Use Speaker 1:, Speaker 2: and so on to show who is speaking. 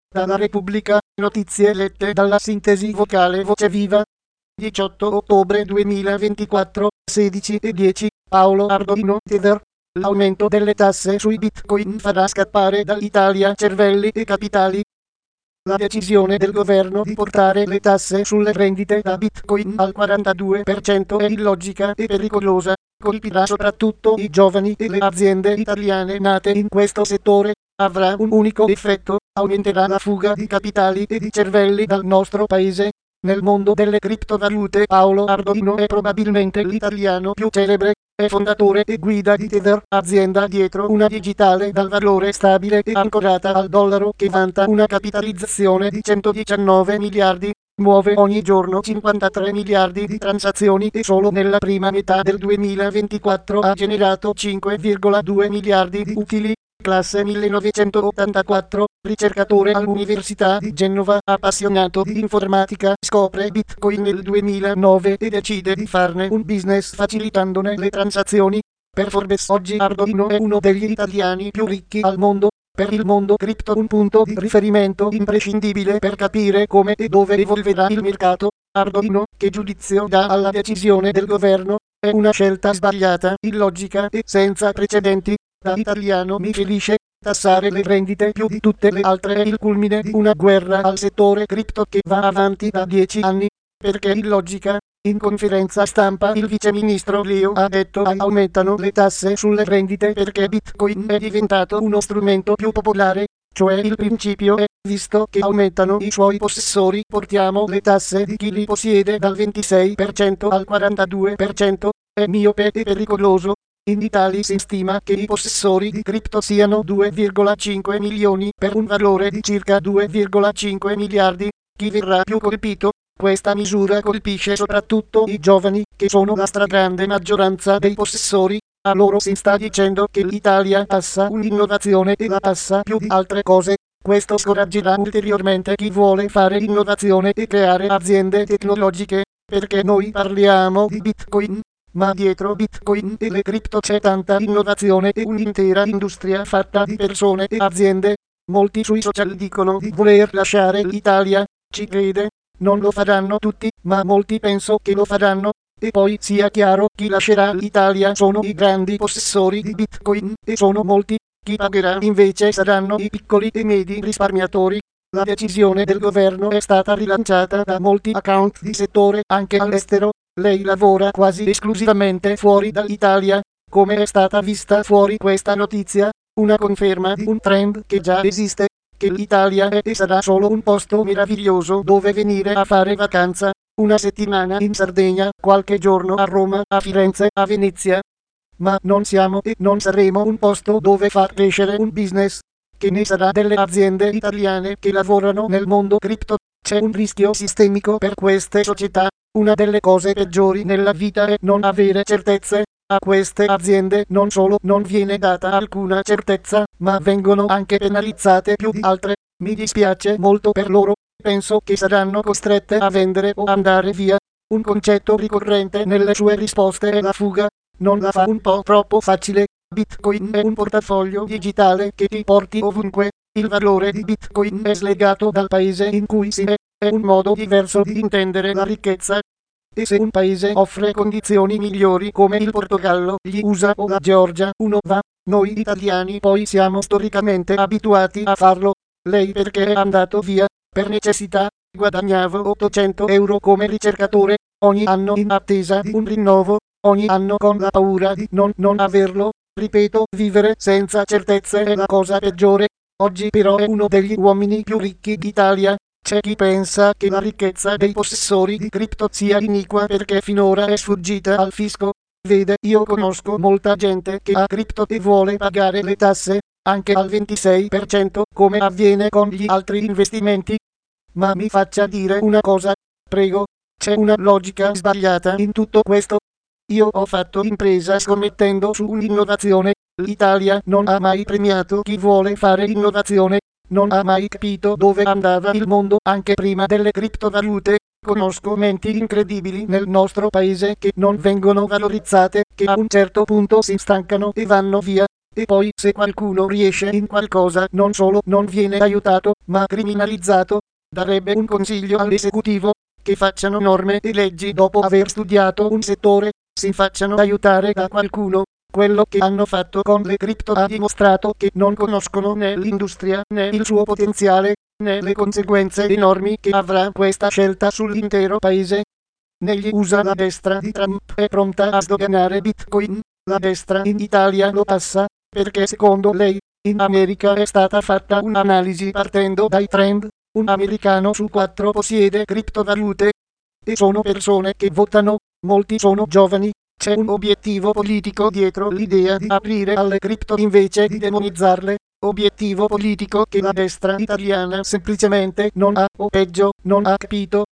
Speaker 1: Dalla Repubblica, notizie lette dalla sintesi vocale Voce Viva. 18 ottobre 2024, 16:10, Paolo Ardoino Tether. L'aumento delle tasse sui bitcoin farà scappare dall'Italia cervelli e capitali. La decisione del governo di portare le tasse sulle vendite da bitcoin al 42% è illogica e pericolosa. Colpirà soprattutto i giovani e le aziende italiane nate in questo settore. Avrà un unico effetto: aumenterà la fuga di capitali e di cervelli dal nostro paese. Nel mondo delle criptovalute Paolo Ardoino è probabilmente l'italiano più celebre. È fondatore e guida di Tether, azienda dietro una digitale dal valore stabile e ancorata al dollaro che vanta una capitalizzazione di 119 miliardi. Muove ogni giorno 53 miliardi di transazioni e solo nella prima metà del 2024 ha generato 5,2 miliardi di utili. Classe 1984, ricercatore all'Università di Genova, appassionato di informatica, scopre Bitcoin nel 2009 e decide di farne un business facilitandone le transazioni. Per Forbes oggi Ardoino è uno degli italiani più ricchi al mondo. Per il mondo cripto un punto di riferimento imprescindibile per capire come e dove evolverà il mercato. Ardoino, che giudizio dà alla decisione del governo? È una scelta sbagliata, illogica e senza precedenti. Da italiano mi ferisce. Tassare le vendite più di tutte le altre è il culmine di una guerra al settore cripto che va avanti da 10 anni. Perché illogica? In conferenza stampa il viceministro Leo ha detto che aumentano le tasse sulle vendite perché Bitcoin è diventato uno strumento più popolare. Cioè il principio è, visto che aumentano i suoi possessori, portiamo le tasse di chi li possiede dal 26% al 42%. È miope e pericoloso. In Italia si stima che i possessori di cripto siano 2,5 milioni per un valore di circa 2,5 miliardi. Chi verrà più colpito? Questa misura colpisce soprattutto i giovani, che sono la stragrande maggioranza dei possessori. A loro si sta dicendo che l'Italia tassa un'innovazione e la tassa più di altre cose. Questo scoraggerà ulteriormente chi vuole fare innovazione e creare aziende tecnologiche, perché noi parliamo di Bitcoin, ma dietro Bitcoin e le cripto c'è tanta innovazione e un'intera industria fatta di persone e aziende. Molti sui social dicono di voler lasciare l'Italia. Ci crede? Non lo faranno tutti, ma molti penso che lo faranno. E poi sia chiaro, chi lascerà l'Italia sono i grandi possessori di Bitcoin, e sono molti. Chi pagherà invece saranno i piccoli e medi risparmiatori. La decisione del governo è stata rilanciata da molti account di settore anche all'estero. Lei lavora quasi esclusivamente fuori dall'Italia. Come è stata vista fuori questa notizia? Una conferma di un trend che già esiste, che l'Italia è e sarà solo un posto meraviglioso dove venire a fare vacanza. Una settimana in Sardegna, qualche giorno a Roma, a Firenze, a Venezia. Ma non siamo e non saremo un posto dove far crescere un business. Che ne sarà delle aziende italiane che lavorano nel mondo cripto? C'è un rischio sistemico per queste società. Una delle cose peggiori nella vita è non avere certezze. A queste aziende non solo non viene data alcuna certezza, ma vengono anche penalizzate più di altre. Mi dispiace molto per loro. Penso che saranno costrette a vendere o andare via. Un concetto ricorrente nelle sue risposte è la fuga. Non la fa un po' troppo facile? Bitcoin è un portafoglio digitale che ti porti ovunque. Il valore di Bitcoin è slegato dal paese in cui si è un modo diverso di intendere la ricchezza. E se un paese offre condizioni migliori come il Portogallo, gli USA o la Georgia, uno va. Noi italiani poi siamo storicamente abituati a farlo. Lei perché è andato via? Per necessità. Guadagnavo 800 euro come ricercatore, ogni anno in attesa di un rinnovo, ogni anno con la paura di non averlo. Ripeto, vivere senza certezze è la cosa peggiore. Oggi però è uno degli uomini più ricchi d'Italia. C'è chi pensa che la ricchezza dei possessori di cripto sia iniqua perché finora è sfuggita al fisco. Vede, io conosco molta gente che ha cripto e vuole pagare le tasse, anche al 26%, come avviene con gli altri investimenti. Ma mi faccia dire una cosa, prego, c'è una logica sbagliata in tutto questo. Io ho fatto impresa scommettendo su un'innovazione. L'Italia non ha mai premiato chi vuole fare innovazione. Non ha mai capito dove andava il mondo anche prima delle criptovalute. Conosco menti incredibili nel nostro paese che non vengono valorizzate, che a un certo punto si stancano e vanno via. E poi se qualcuno riesce in qualcosa non solo non viene aiutato, ma criminalizzato, darebbe un consiglio all'esecutivo, che facciano norme e leggi dopo aver studiato un settore, si facciano aiutare da qualcuno. Quello che hanno fatto con le cripto ha dimostrato che non conoscono né l'industria né il suo potenziale, né le conseguenze enormi che avrà questa scelta sull'intero paese. Negli USA la destra di Trump è pronta a sdoganare Bitcoin, la destra in Italia lo passa, perché secondo lei, in America è stata fatta un'analisi partendo dai trend, un americano su 4 possiede criptovalute. E sono persone che votano, molti sono giovani, c'è un obiettivo politico dietro l'idea di aprire alle cripto invece di demonizzarle, obiettivo politico che la destra italiana semplicemente non ha, o peggio, non ha capito.